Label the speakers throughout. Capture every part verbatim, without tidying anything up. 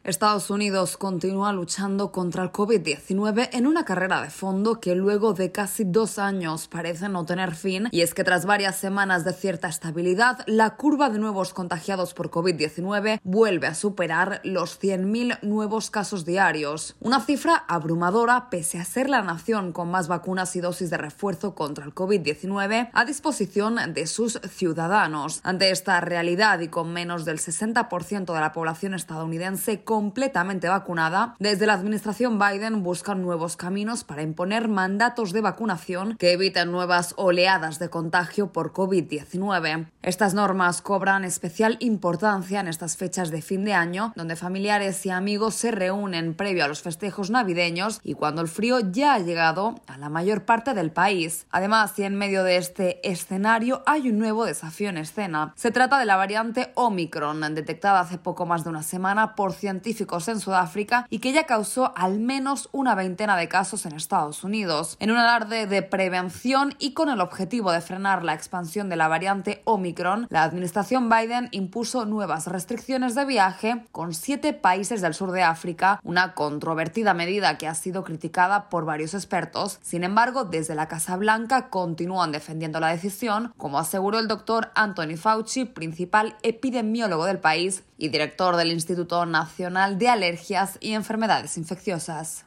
Speaker 1: Estados Unidos continúa luchando contra el COVID diecinueve en una carrera de fondo que luego de casi dos años parece no tener fin, y es que tras varias semanas de cierta estabilidad, la curva de nuevos contagiados por COVID diecinueve vuelve a superar los cien mil nuevos casos diarios. Una cifra abrumadora pese a ser la nación con más vacunas y dosis de refuerzo contra el COVID diecinueve a disposición de sus ciudadanos. Ante esta realidad y con menos del sesenta por ciento de la población estadounidense completamente vacunada, desde la administración Biden buscan nuevos caminos para imponer mandatos de vacunación que eviten nuevas oleadas de contagio por COVID diecinueve. Estas normas cobran especial importancia en estas fechas de fin de año, donde familiares y amigos se reúnen previo a los festejos navideños y cuando el frío ya ha llegado a la mayor parte del país. Además, y en medio de este escenario, hay un nuevo desafío en escena. Se trata de la variante Omicron, detectada hace poco más de una semana por científicos en Sudáfrica y que ya causó al menos una veintena de casos en Estados Unidos. En un alarde de prevención y con el objetivo de frenar la expansión de la variante Omicron, la administración Biden impuso nuevas restricciones de viaje con siete países del sur de África, una controvertida medida que ha sido criticada por varios expertos. Sin embargo, desde la Casa Blanca continúan defendiendo la decisión, como aseguró el doctor Anthony Fauci, principal epidemiólogo del país y director del Instituto Nacional de Alergias y Enfermedades Infecciosas.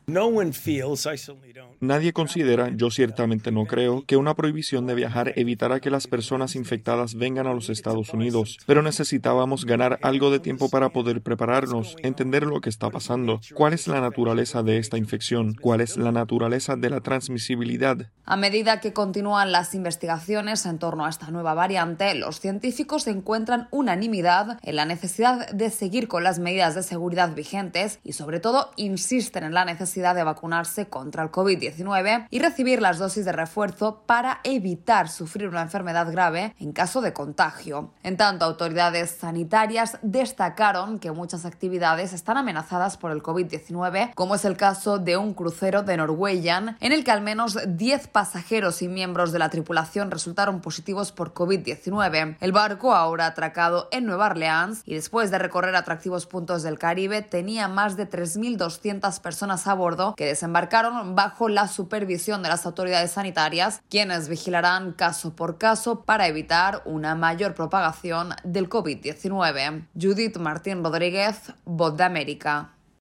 Speaker 2: Nadie considera, yo ciertamente no creo, que una prohibición de viajar evitará que las personas infectadas vengan a los Estados Unidos, pero necesitábamos ganar algo de tiempo para poder prepararnos, entender lo que está pasando, cuál es la naturaleza de esta infección, cuál es la naturaleza de la transmisibilidad.
Speaker 1: A medida que continúan las investigaciones en torno a esta nueva variante, los científicos encuentran unanimidad en la necesidad de seguir con las medidas de seguridad vigentes y sobre todo insisten en la necesidad de vacunarse contra el COVID diecinueve y recibir las dosis de refuerzo para evitar sufrir una enfermedad grave en caso de contagio. En tanto, autoridades sanitarias destacaron que muchas actividades están amenazadas por el COVID diecinueve, como es el caso de un crucero de Norwegian en el que al menos diez pasajeros y miembros de la tripulación resultaron positivos por COVID diecinueve. El barco, ahora atracado en Nueva Orleans y después de recorrer atractivos puntos del Caribe, tenía más de tres mil doscientas personas a bordo que desembarcaron bajo la supervisión de las autoridades sanitarias, quienes vigilarán caso por caso para evitar una mayor propagación del COVID diecinueve. Judith Martín Rodríguez, Voz de América.